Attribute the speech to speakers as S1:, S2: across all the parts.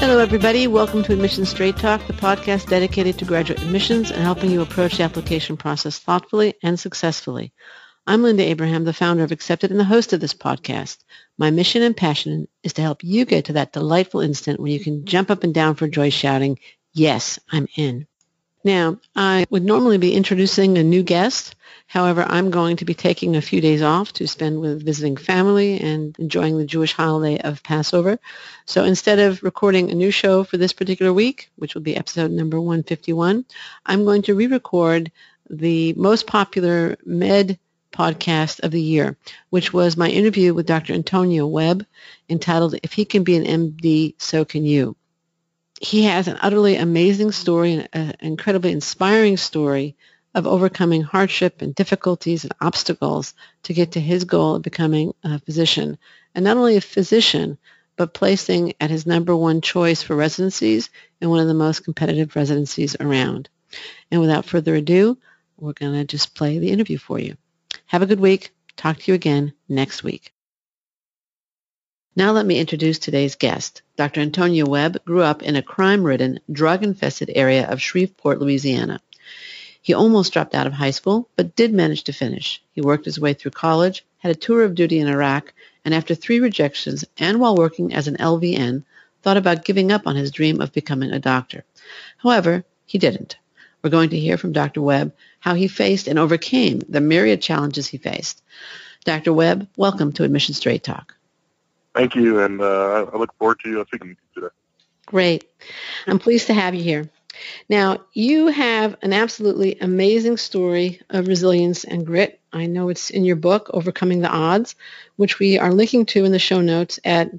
S1: Hello, everybody. Welcome to Admissions Straight Talk, the podcast dedicated to graduate admissions and helping you approach the application process thoughtfully and successfully. I'm Linda Abraham, the founder of Accepted and the host of this podcast. My mission and passion is to help you get to that delightful instant when you can jump up and down for joy shouting, "Yes, I'm in." Now, I would normally be introducing a new guest. However, I'm going to be taking a few days off to spend with visiting family and enjoying the Jewish holiday of Passover. So instead of recording a new show for this particular week, which will be episode number 151, I'm going to re-record the most popular med podcast of the year, which was my interview with Dr. Antonio Webb, entitled, "If He Can Be an MD, So Can You." He has an utterly amazing story, an incredibly inspiring story of overcoming hardship and difficulties and obstacles to get to his goal of becoming a physician. And not only a physician, but placing at his number one choice for residencies in one of the most competitive residencies around. And without further ado, we're going to just play the interview for you. Have a good week. Talk to you again next week. Now let me introduce today's guest. Dr. Antonio Webb grew up in a crime-ridden, drug-infested area of Shreveport, Louisiana. He almost dropped out of high school, but did manage to finish. He worked his way through college, had a tour of duty in Iraq, and after 3 rejections and while working as an LVN, thought about giving up on his dream of becoming a doctor. However, he didn't. We're going to hear from Dr. Webb how he faced and overcame the myriad challenges he faced. Dr. Webb, welcome to Admissions Straight Talk.
S2: Thank you, and I look forward to speaking with you today.
S1: Great. I'm pleased to have you here. Now, you have an absolutely amazing story of resilience and grit. I know it's in your book, Overcoming the Odds, which we are linking to in the show notes at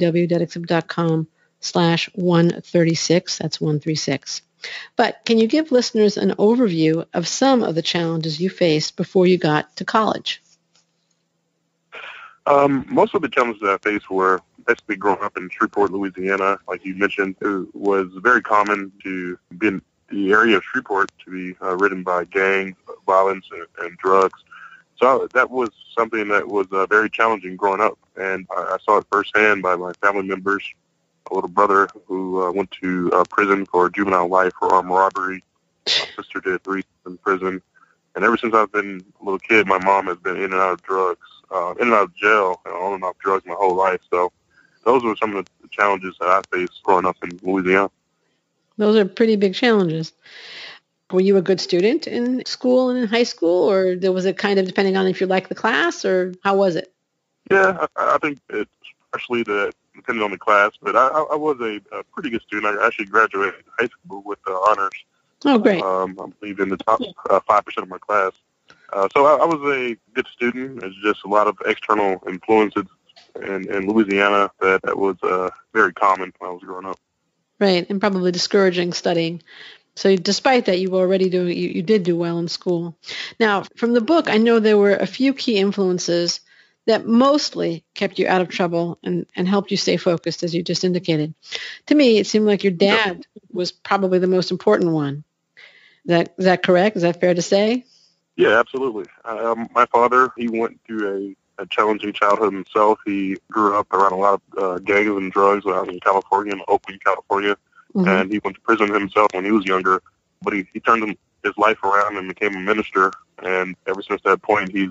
S1: www.accept.com/136. That's 136. But can you give listeners an overview of some of the challenges you faced before you got to college?
S2: Most of the challenges that I faced were basically growing up in Shreveport, Louisiana. Like you mentioned, it was very common to be in the area of Shreveport to be ridden by gang violence and drugs. So that was something that was very challenging growing up. And I saw it firsthand by my family members. A little brother who went to prison for juvenile life for armed robbery. My sister did 3 in prison. And ever since I've been a little kid, my mom has been in and out of drugs, in and out of jail, and on and off drugs my whole life. So those were some of the challenges that I faced growing up in Louisiana.
S1: Those are pretty big challenges. Were you a good student in school and in high school, or was it kind of depending on if you liked the class, or how was it?
S2: Yeah, I think it's partially depending on the class, but I was a pretty good student. I actually graduated high school with honors.
S1: Oh, great.
S2: I believe in the top 5% of my class. So I was a good student. It's just a lot of external influences in Louisiana that was very common when I was growing up.
S1: Right, and probably discouraging studying. So despite that, you did do well in school. Now, from the book, I know there were a few key influences that mostly kept you out of trouble and helped you stay focused, as you just indicated. To me, it seemed like your dad was probably the most important one. Is that correct? Is that fair to say?
S2: Yeah, absolutely. My father, he went through a challenging childhood himself. He grew up around a lot of gangs and drugs when I was in California, in Oakland, California. Mm-hmm. And he went to prison himself when he was younger. But he turned his life around and became a minister. And ever since that point, he's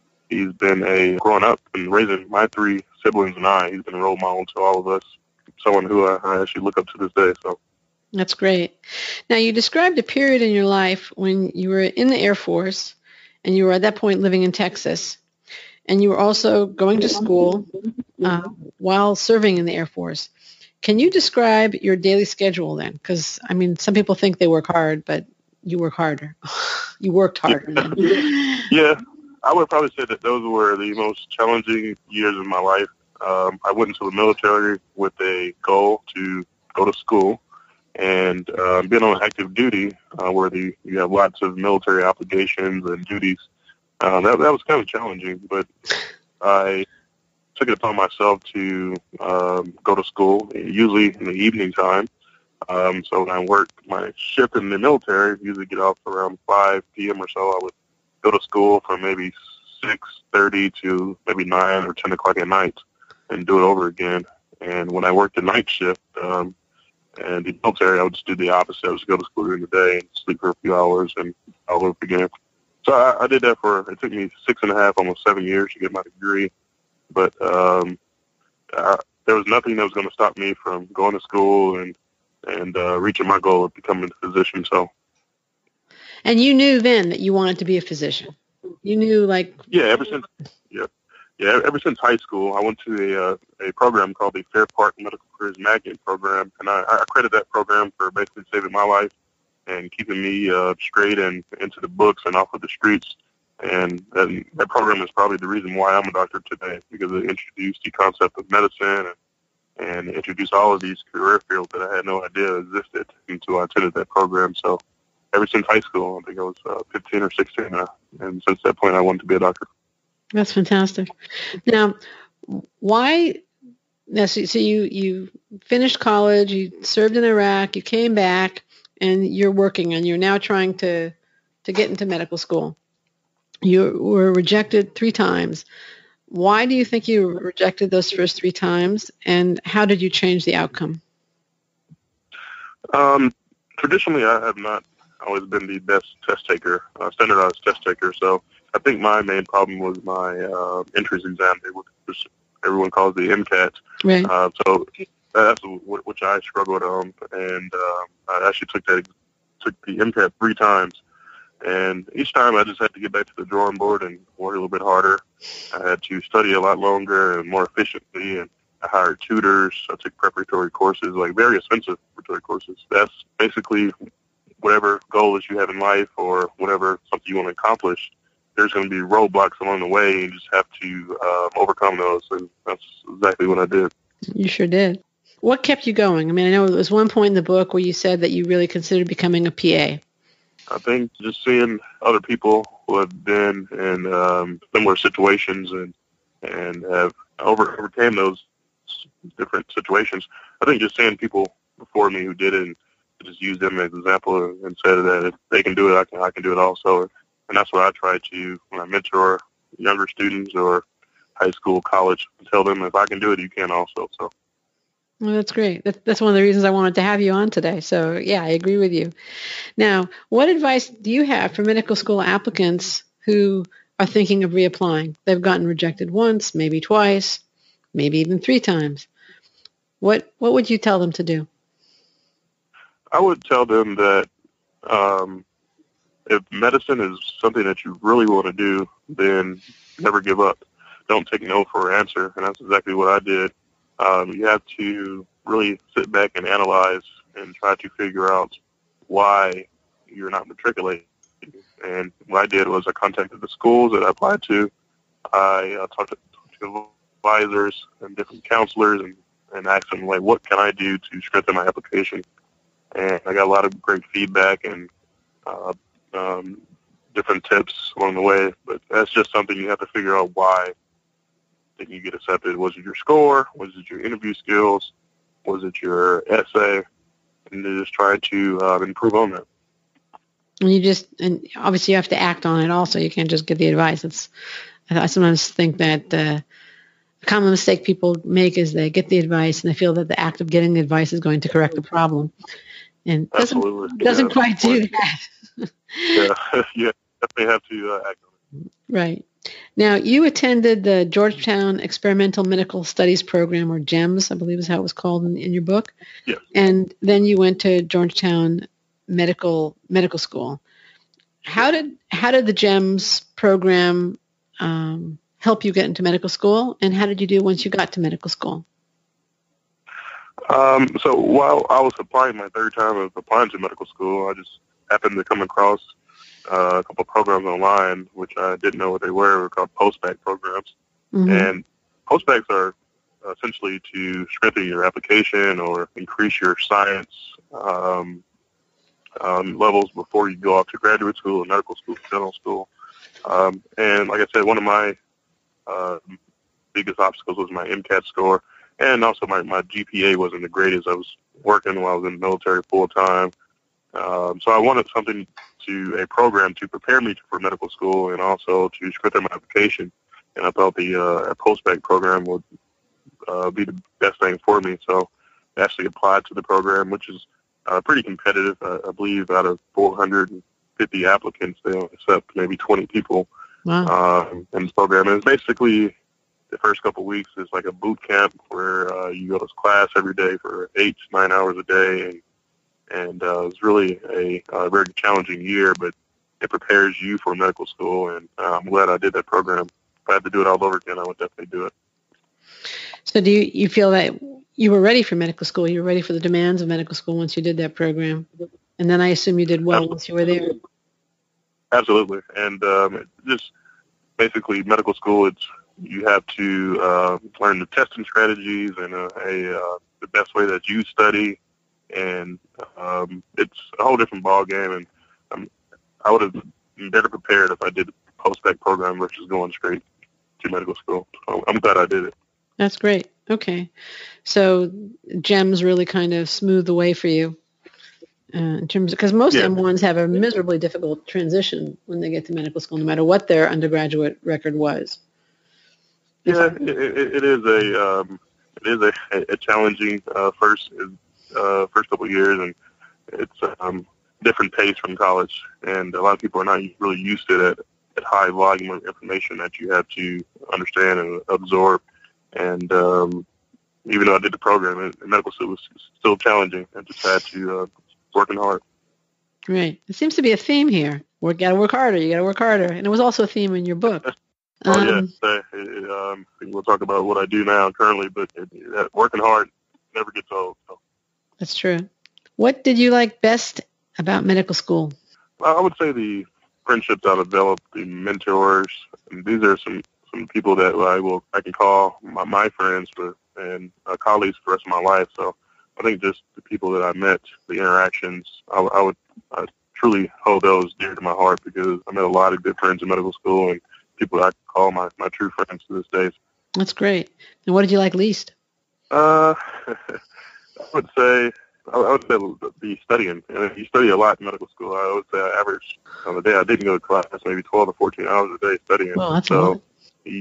S2: been growing up and raising my 3 siblings and I. He's been a role model to all of us, someone who I actually look up to this day. So.
S1: That's great. Now, you described a period in your life when you were in the Air Force, and you were at that point living in Texas, and you were also going to school while serving in the Air Force. Can you describe your daily schedule then? Because, I mean, some people think they work hard, but you work harder. You worked harder then.
S2: Yeah, I would probably say that those were the most challenging years of my life. I went into the military with a goal to go to school. And being on active duty, where you have lots of military obligations and duties, that was kind of challenging. But I took it upon myself to go to school, usually in the evening time. So when I worked my shift in the military, usually get off around 5 p.m. or so. I would go to school from maybe 6:30 to maybe 9 or 10 o'clock at night and do it over again. And when I worked the night shift, And the military, I would just do the opposite. I would just go to school during the day and sleep for a few hours and all over again. So I did that it took me 6.5, almost 7 years to get my degree. But there was nothing that was going to stop me from going to school and reaching my goal of becoming a physician. So.
S1: And you knew then that you wanted to be a physician. You knew, like.
S2: Yeah, ever since high school, I went to a program called the Fair Park Medical Careers Magnet Program, and I credit that program for basically saving my life and keeping me straight and into the books and off of the streets. And that program is probably the reason why I'm a doctor today, because it introduced the concept of medicine and introduced all of these career fields that I had no idea existed until I attended that program. So ever since high school, I think I was 15 or 16, and since that point I wanted to be a doctor.
S1: That's fantastic. Now, why? So you finished college, you served in Iraq, you came back, and you're working, and you're now trying to get into medical school. You were rejected 3 times. Why do you think you were rejected those first 3 times, and how did you change the outcome?
S2: Traditionally, I have not always been the best test taker, standardized test taker, so I think my main problem was my entrance exam, which everyone calls the MCAT.
S1: Right.
S2: So that's which I struggled on, and I actually took the MCAT 3 times, and each time I just had to get back to the drawing board and work a little bit harder. I had to study a lot longer and more efficiently, and I hired tutors. I took preparatory courses, like very expensive preparatory courses. That's basically whatever goals you have in life or whatever something you want to accomplish. There's going to be roadblocks along the way, and you just have to overcome those, and that's exactly what I did.
S1: You sure did. What kept you going? I mean, I know there was one point in the book where you said that you really considered becoming a PA.
S2: I think just seeing other people who have been in similar situations and have overcame those different situations. I think just seeing people before me who did it and just use them as an example and said that if they can do it, I can do it also. And that's what I try to, when I mentor younger students or high school, college, tell them if I can do it, you can also. So.
S1: Well, that's great. That's one of the reasons I wanted to have you on today. So, yeah, I agree with you. Now, what advice do you have for medical school applicants who are thinking of reapplying? They've gotten rejected once, maybe twice, maybe even 3 times. What would you tell them to do?
S2: I would tell them that if medicine is something that you really want to do, then never give up. Don't take no for an answer, and that's exactly what I did. You have to really sit back and analyze and try to figure out why you're not matriculating. And what I did was I contacted the schools that I applied to. I talked to advisors and different counselors and asked them, like, what can I do to strengthen my application? And I got a lot of great feedback and different tips along the way. But that's just something you have to figure out why didn't you get accepted. Was it your score? Was it your interview skills? Was it your essay? And to just try to improve on that.
S1: And obviously you have to act on it also. You can't just get the advice. I sometimes think that a common mistake people make is they get the advice and they feel that the act of getting the advice is going to correct the problem. And doesn't quite do that.
S2: Yeah, definitely have to act on it.
S1: Right. Now, you attended the Georgetown Experimental Medical Studies Program, or GEMS, I believe is how it was called in your book.
S2: Yes.
S1: And then you went to Georgetown Medical School. How did the GEMS program help you get into medical school, and how did you do once you got to medical school?
S2: So while I was applying my 3rd time of applying to medical school, I just happened to come across a couple of programs online, which I didn't know what they were called post-bac programs. Mm-hmm. And post-bacs are essentially to strengthen your application or increase your science levels before you go off to graduate school or medical school, dental school. And like I said, one of my biggest obstacles was my MCAT score. And also my GPA wasn't the greatest. I was working while I was in the military full-time. So I wanted a program to prepare me for medical school and also to strengthen my application. And I thought the post-bac program would be the best thing for me. So actually applied to the program, which is pretty competitive. I believe out of 450 applicants, they only accept maybe 20 people.
S1: Wow.
S2: In this program. And it's basically the first couple of weeks is like a boot camp where you go to class every day for 8 to 9 hours a day, and it's really a very challenging year, but it prepares you for medical school, and I'm glad I did that program. If I had to do it all over again, I would definitely do it.
S1: So do you feel that you were ready for medical school? You were ready for the demands of medical school once you did that program? And then I assume you did well once you were there.
S2: Absolutely. And just basically medical school, you have to learn the testing strategies and the best way that you study, and it's a whole different ball game. And I would have been better prepared if I did the post-bac program versus going straight to medical school. So I'm glad I did it.
S1: That's great. Okay. So GEMS really kind of smoothed the way for you in terms of, because most M1s have a miserably difficult transition when they get to medical school, no matter what their undergraduate record was.
S2: Yeah, it is a challenging first couple of years, and it's different pace from college, and a lot of people are not really used to that high volume of information that you have to understand and absorb. And even though I did the program, medical school was still challenging. I just had to working hard.
S1: Right. It seems to be a theme here. You got to work harder. You got to work harder. And it was also a theme in your book.
S2: I think we'll talk about what I do now currently, but working hard never gets old. So.
S1: That's true. What did you like best about medical school?
S2: I would say the friendships I developed, the mentors. And these are some people that I can call my friends and colleagues for the rest of my life. So I think just the people that I met, the interactions, I would truly hold those dear to my heart, because I met a lot of good friends in medical school and people that I call my true friends to this day.
S1: That's great. And what did you like least?
S2: I would say the studying. And you study a lot in medical school. I would say I averaged on the day I didn't go to class maybe 12 or 14 hours a day studying.
S1: Well, that's a lot.
S2: You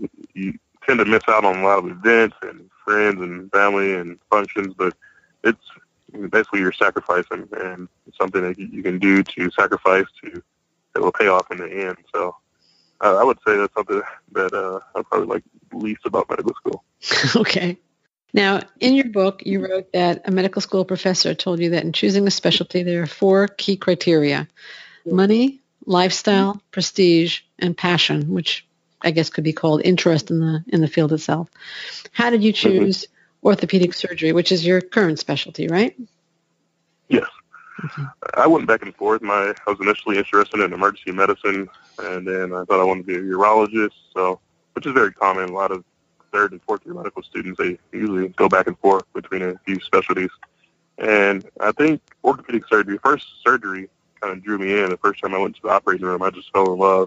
S2: tend to miss out on a lot of events and friends and family and functions, but it's basically you're sacrificing, and it's something that you can do to sacrifice that will pay off in the end. So I would say that's something that I probably like least about medical school.
S1: Okay. Now, in your book, you wrote that a medical school professor told you that in choosing a specialty, there are 4 key criteria: money, lifestyle, prestige, and passion, which I guess could be called interest in the field itself. How did you choose orthopedic surgery, which is your current specialty, right?
S2: Yes. Okay. I went back and forth. I was initially interested in emergency medicine, and then I thought I wanted to be a urologist, which is very common. A lot of 3rd and 4th year medical students, they usually go back and forth between a few specialties. And I think orthopedic surgery, first surgery, kind of drew me in. The first time I went to the operating room, I just fell in love.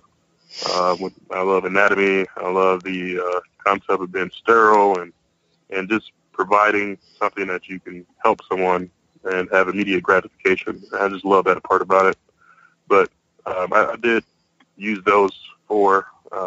S2: I love anatomy. I love the concept of being sterile and just providing something that you can help someone and have immediate gratification. I just love that part about it. But I did use those 4,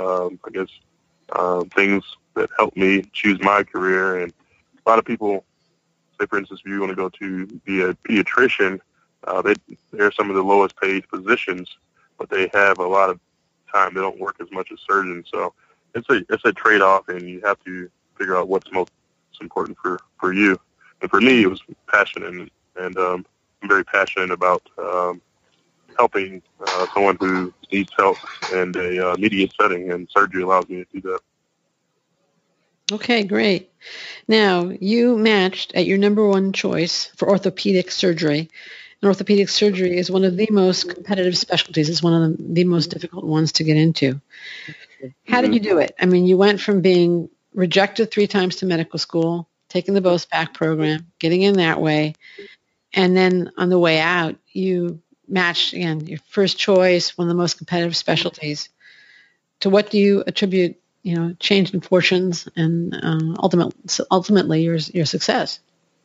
S2: things that helped me choose my career. And a lot of people say, for instance, if you want to go to be a pediatrician, they're some of the lowest paid positions, but they have a lot of time. They don't work as much as surgeons. So it's a trade-off, and you have to figure out what's most important for you. And for me, it was passion, and I'm very passionate about helping someone who needs help in a immediate setting, and surgery allows me to do that.
S1: Okay, great. Now, you matched at your number 1 choice for orthopedic surgery. And orthopedic surgery is one of the most competitive specialties. It's one of the most difficult ones to get into. How did you do it? I mean, you went from being rejected 3 times to medical school, taking the post-bac program, getting in that way, and then on the way out, you matched, again, your first choice, one of the most competitive specialties. To what do you attribute, change in fortunes and ultimately your success?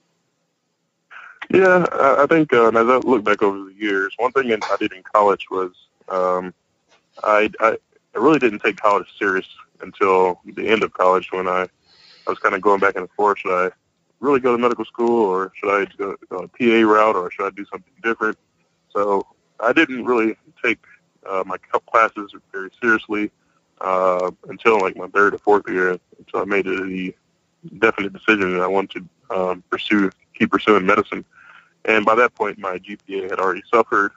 S2: Yeah, I think as I look back over the years, one thing I did in college was I really didn't take college serious until the end of college, when I was kind of going back and forth. Should I really go to medical school, or should I go a PA route, or should I do something different? So I didn't really take my classes very seriously until like my third or fourth year, until I made the definite decision that I wanted to keep pursuing medicine. And by that point, my GPA had already suffered,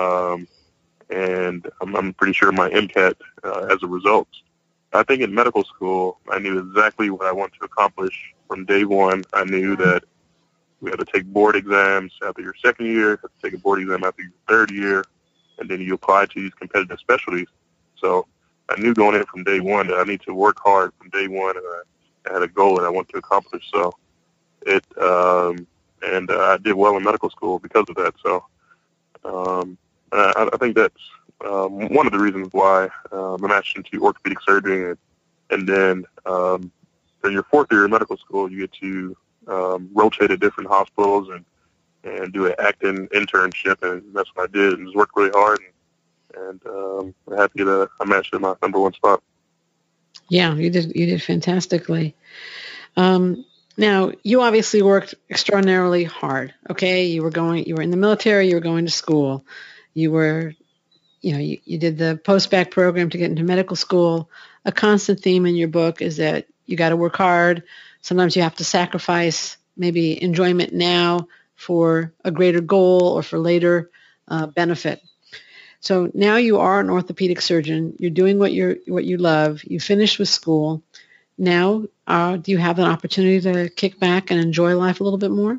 S2: and I'm pretty sure my MCAT as a result. I think in medical school, I knew exactly what I wanted to accomplish from day one. I knew that we had to take board exams after your second year, had to take a board exam after your third year, and then you apply to these competitive specialties. So I knew going in from day one that I need to work hard from day one, and I had a goal that I wanted to accomplish. So I did well in medical school because of that. So I think that's one of the reasons why I matched into orthopedic surgery. And then in your fourth year of medical school, you get to rotate at different hospitals and do an acting internship, and that's what I did, and just worked really hard, and I'm happy that I matched in my number one spot.
S1: Yeah, you did fantastically. Now, you obviously worked extraordinarily hard. Okay, you were in the military, you were going to school, you did the post-bac program to get into medical school. A constant theme in your book is that you got to work hard. Sometimes you have to sacrifice maybe enjoyment now for a greater goal or for later benefit. So now you are an orthopedic surgeon. You're doing what you love. You finished with school. Now, do you have an opportunity to kick back and enjoy life a little bit more?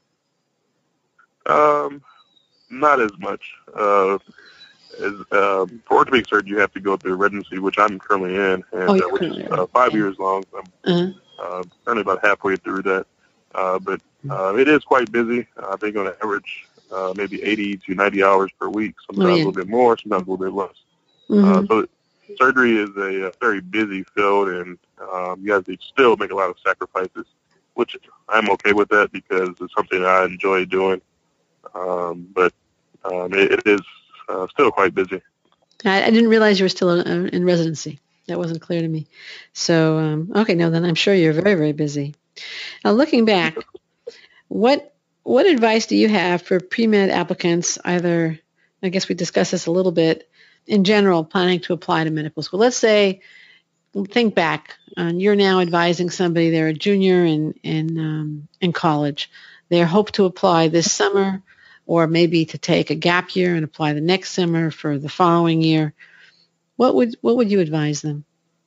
S2: Not as much. For orthopedic surgery, you have to go through residency, which I'm currently in, and which is 5 years long. I'm currently about halfway through that. But it is quite busy. I think on average, maybe 80 to 90 hours per week, sometimes a little bit more, sometimes a little bit less.
S1: Mm-hmm.
S2: So surgery is a very busy field, and you have to still make a lot of sacrifices, which I'm okay with that because it's something I enjoy doing. But it is still quite busy.
S1: I didn't realize you were still in residency. That wasn't clear to me. So, okay, no, then I'm sure you're very, very busy. Now, looking back, what advice do you have for pre-med applicants, either, I guess we discussed this a little bit, in general, planning to apply to medical school? Let's say, think back, you're now advising somebody, they're a junior in college. They hope to apply this summer, or maybe to take a gap year and apply the next summer for the following year. What would you advise them?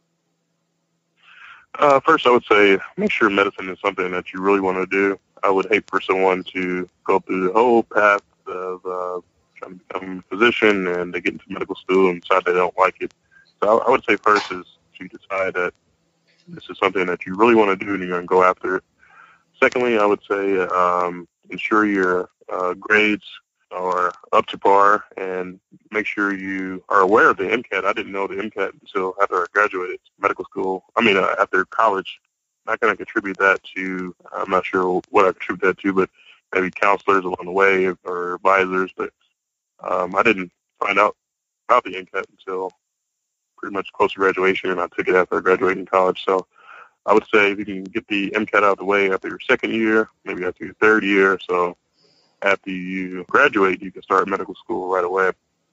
S2: First, I would say make sure medicine is something that you really want to do. I would hate for someone to go through the whole path of trying to become a physician and they get into medical school and decide they don't like it. So I would say first is to decide that this is something that you really want to do and you're going to go after it. Secondly, I would say ensure your grades are up to par and make sure you are aware of the MCAT. I didn't know the MCAT until after I graduated medical school. After college. I'm not going to contribute that to, I'm not sure what I contribute that to, but maybe counselors along the way or advisors. But I didn't find out about the MCAT until pretty much close to graduation, and I took it after I graduated in college. So I would say if you can get the MCAT out of the way after your second year, maybe after your third year, so after you graduate, you can start medical school right away.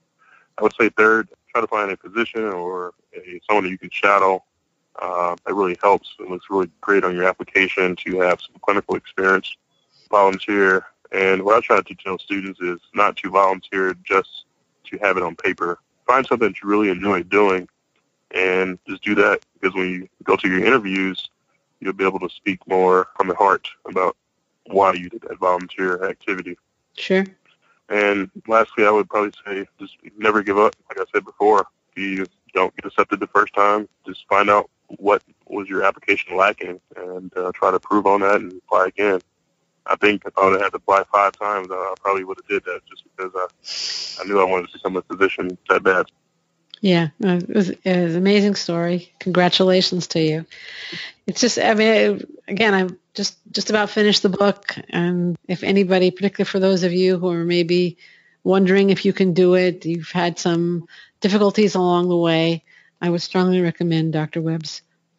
S2: I would say third, try to find a physician or someone that you can shadow. That really helps. It looks really great on your application to have some clinical experience. Volunteer. And what I try to tell students is not to volunteer just to have it on paper. Find something that you really enjoy doing and just do that, because when you go to your interviews, you'll be able to speak more from the heart about why you did that volunteer activity.
S1: Sure.
S2: And lastly, I would probably say just never give up. Like I said before, if you don't get accepted the first time, just find out what was your application lacking and try to improve on that and apply again. I think if I would have had to apply 5 times, I probably would have did that just because I knew I wanted to become a physician that bad.
S1: Yeah, it was an amazing story. Congratulations to you. It's just, again, I'm just about finished the book. And if anybody, particularly for those of you who are maybe wondering if you can do it, you've had some difficulties along the way, I would strongly recommend Dr. Webb's book.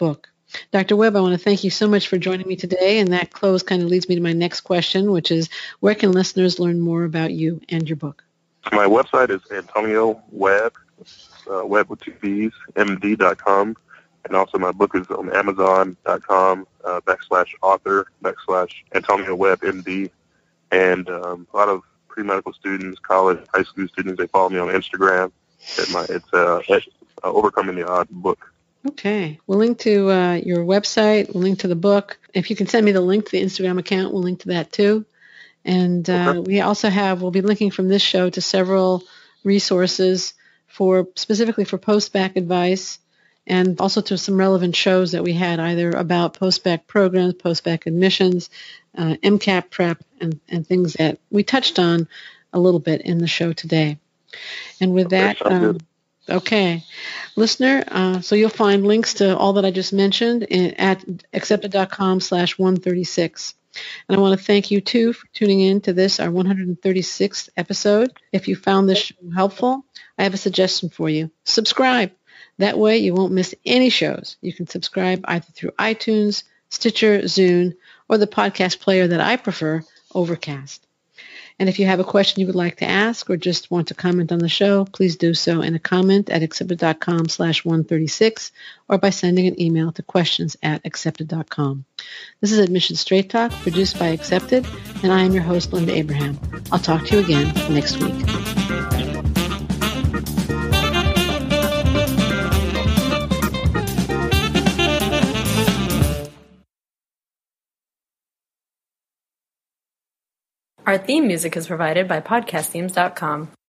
S1: Dr. Webb, I want to thank you so much for joining me today. And that close kind of leads me to my next question, which is, where can listeners learn more about you and your book?
S2: My website is Antonio Webb, Webb with 2 B's, MD.com. And also my book is on Amazon.com, /author, /Antonio Webb, MD. And a lot of pre-medical students, college, high school students, they follow me on Instagram. It's Overcoming the Odd book.
S1: Okay. We'll link to your website. We'll link to the book. If you can send me the link to the Instagram account, we'll link to that too. And we'll be linking from this show to several resources specifically for post-bac advice, and also to some relevant shows that we had either about post-bac programs, post-bac admissions, MCAT prep, and things that we touched on a little bit in the show today. And with that, okay, listener, so you'll find links to all that I just mentioned at accepted.com/136. And I want to thank you, too, for tuning in to this, our 136th episode. If you found this show helpful, I have a suggestion for you. Subscribe. That way you won't miss any shows. You can subscribe either through iTunes, Stitcher, Zune, or the podcast player that I prefer, Overcast. And if you have a question you would like to ask or just want to comment on the show, please do so in a comment at accepted.com/136 or by sending an email to questions@accepted.com. This is Admission Straight Talk, produced by Accepted, and I am your host, Linda Abraham. I'll talk to you again next week.
S3: Our theme music is provided by podcastthemes.com.